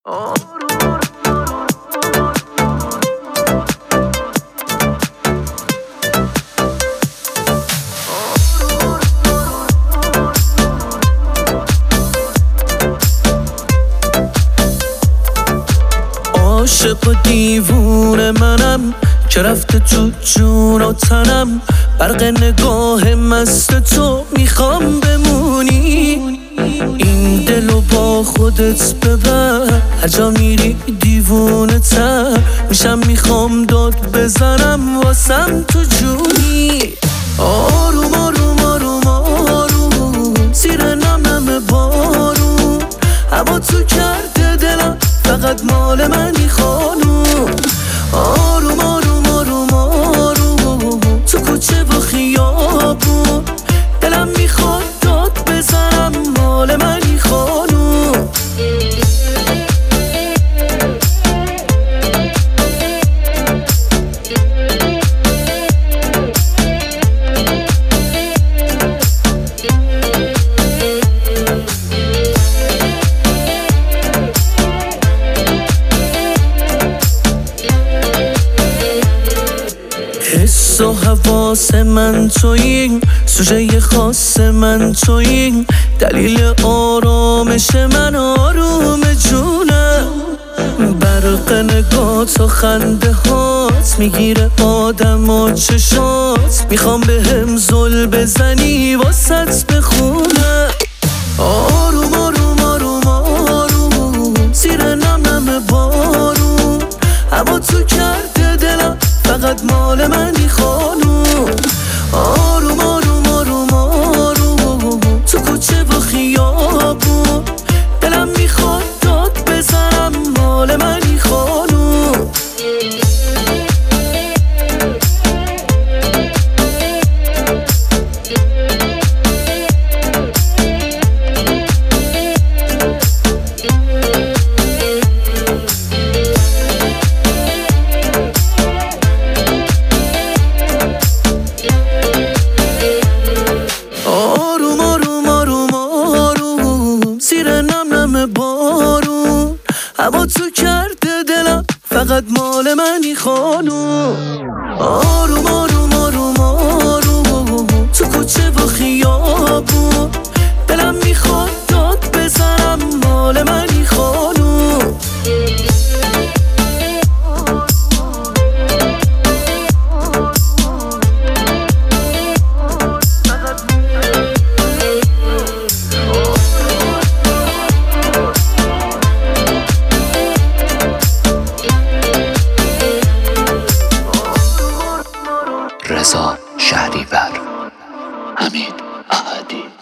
عاشق و دیوونه منم که رفته تو جون و تنم، برق نگاه مست تو میخوام بمونی. این دلو با خودت ببر، هر جا میری دیوونه تر میشم، میخوام داد بزنم واسم تو جونی. آروم آروم آروم آروم زیر نم بارون، هوا تو کرده دلم فقط مال منی خانوم. آروم آروم آروم آروم تو کوچه و خیابون، دلم میخواد داد بزنم مال منی خانوم. حس و حواس من تویی، سوژه خاص من تویی، دلیل آرامش من آروم جونم. برق نگات و خنده هات میگیره آدم و چشات، میخوام بهم زل بزنی واسط بخونم. آروم آروم آروم آروم زیر نم بارون، هوا تو کرده دلم فقط مال منی خانوم. آروم آروم آروم آروم تو کوچه و خیابون، دلم میخواد داد بزنم مال منی خانوم. آروم آروم آروم آروم زیر نم بارون، هوا تو کرده دلم فقط مال منی خانوم. آروم آروم آروم آروم تو کوچه و خیابون، دلم میخواد داد بزنم مال منی خانوم. رضا شهریور، حمید احدی.